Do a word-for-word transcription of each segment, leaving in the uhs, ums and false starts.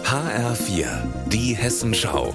H R vier, die Hessenschau.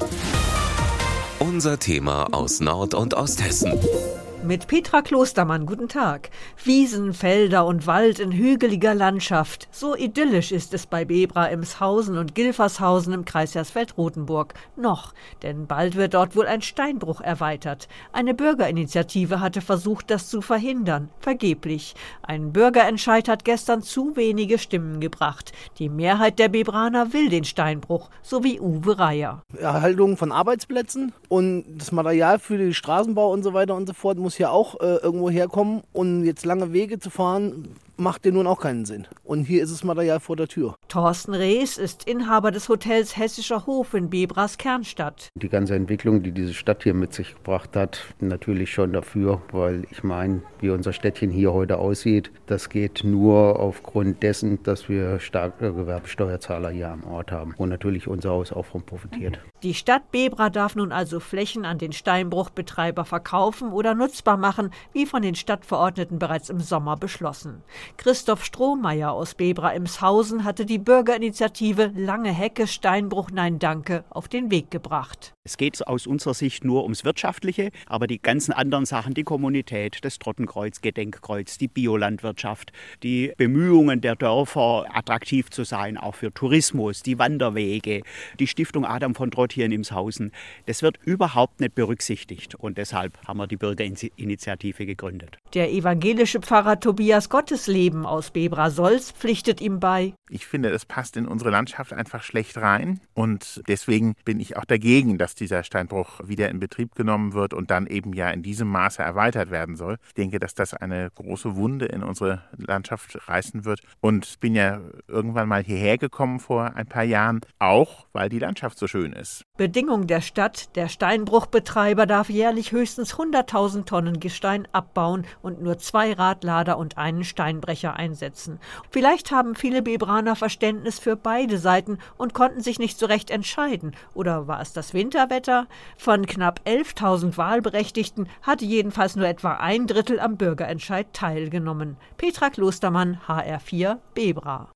Unser Thema aus Nord- und Osthessen. Mit Petra Klostermann, guten Tag. Wiesen, Felder und Wald in hügeliger Landschaft. So idyllisch ist es bei Bebra-Emshausen und Gilfershausen im Kreis Hersfeld-Rotenburg. Noch, denn bald wird dort wohl ein Steinbruch erweitert. Eine Bürgerinitiative hatte versucht, das zu verhindern. Vergeblich. Ein Bürgerentscheid hat gestern zu wenige Stimmen gebracht. Die Mehrheit der Bebraner will den Steinbruch, so wie Uwe Reier. Erhaltung von Arbeitsplätzen und das Material für den Straßenbau und so weiter und so fort muss ja auch äh, irgendwo herkommen, und jetzt lange Wege zu fahren, macht dir nun auch keinen Sinn. Und hier ist das Material vor der Tür. Thorsten Rees ist Inhaber des Hotels Hessischer Hof in Bebras Kernstadt. Die ganze Entwicklung, die diese Stadt hier mit sich gebracht hat, natürlich schon dafür, weil ich meine, wie unser Städtchen hier heute aussieht, das geht nur aufgrund dessen, dass wir starke Gewerbesteuerzahler hier am Ort haben und natürlich unser Haus auch von profitiert. Die Stadt Bebra darf nun also Flächen an den Steinbruchbetreiber verkaufen oder nutzbar machen, wie von den Stadtverordneten bereits im Sommer beschlossen. Christoph Strohmeier aus Bebra-Emshausen hatte die Bürgerinitiative Lange Hecke Steinbruch Nein Danke auf den Weg gebracht. Es geht aus unserer Sicht nur ums Wirtschaftliche, aber die ganzen anderen Sachen, die Kommunität, das Trottenkreuz, Gedenkkreuz, die Biolandwirtschaft, die Bemühungen der Dörfer, attraktiv zu sein, auch für Tourismus, die Wanderwege, die Stiftung Adam von Trott hier in Emshausen, das wird überhaupt nicht berücksichtigt, und deshalb haben wir die Bürgerinitiative gegründet. Der evangelische Pfarrer Tobias Gottesleben aus Bebra-Solz pflichtet ihm bei. Ich finde, es passt in unsere Landschaft einfach schlecht rein, und deswegen bin ich auch dagegen, dass dieser Steinbruch wieder in Betrieb genommen wird und dann eben ja in diesem Maße erweitert werden soll. Ich denke, dass das eine große Wunde in unsere Landschaft reißen wird, und bin ja irgendwann mal hierher gekommen vor ein paar Jahren, auch weil die Landschaft so schön ist. Bedingung der Stadt: Der Steinbruchbetreiber darf jährlich höchstens hunderttausend Tonnen Gestein abbauen und nur zwei Radlader und einen Steinbrecher einsetzen. Vielleicht haben viele Bebraner Verständnis für beide Seiten und konnten sich nicht so recht entscheiden. Oder war es das Winterwetter? Von knapp elftausend Wahlberechtigten hatte jedenfalls nur etwa ein Drittel am Bürgerentscheid teilgenommen. Petra Klostermann, H R vier, Bebra.